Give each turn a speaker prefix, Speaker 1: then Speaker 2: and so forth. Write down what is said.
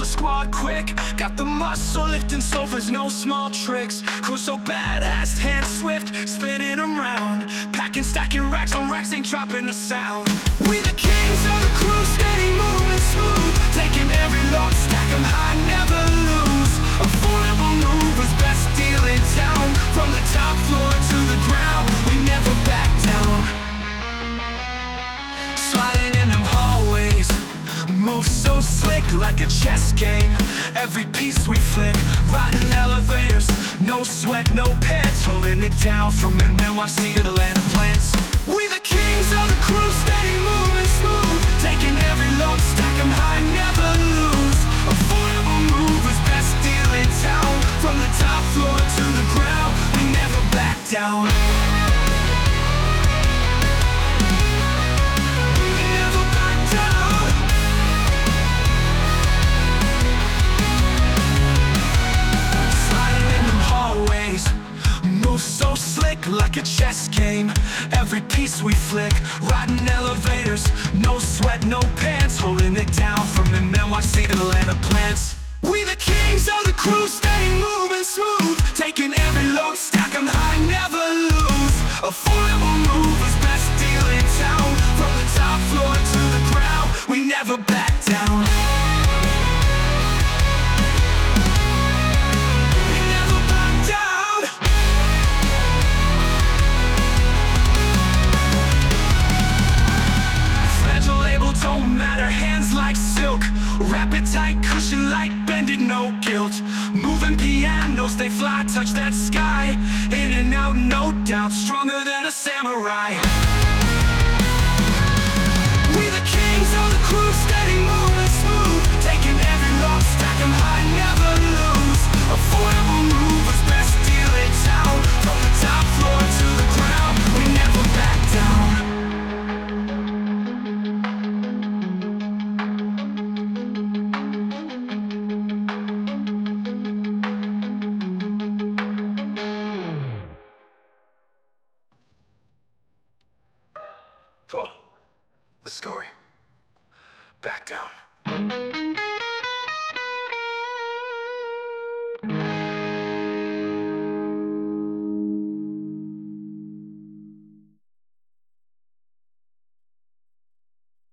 Speaker 1: the squad quick. Got the muscle lifting sofas, no small tricks. Crew so badass, hands swift, spinning around. Packing, stacking racks on racks, ain't dropping a sound. We the kings of the crew, steady moving smooth. Taking every load, stack 'em high, never lose. Affordable movers, best deal in town. From the top floor to the ground, we never back down. Sliding in them hallways, move so slick like a chess game. Every piece we flick, riding elevators, no sweat, no pants. Holding it down from NYC to the land of plants. We the kings of the crew, steady moving smooth. Taking every load, stack 'em high, never lose. Affordable movers, best deal in town. From the top floor to the ground, we never back down. So slick like a chess game. Every piece we flick, riding elevators, no sweat, no pants. Holding it down from NYC to the land of plants. We the kings of the crew, steady moving smooth. Taking every load, stack 'em high, never lose. Affordable movers, best deal in town. From the top floor to the ground, we never back down. Don't matter, hands like silk. Wrap it tight, cushion light, bend it, no guilt. Moving pianos, they fly, touch that sky. In and out, no doubt, stronger than a samurai.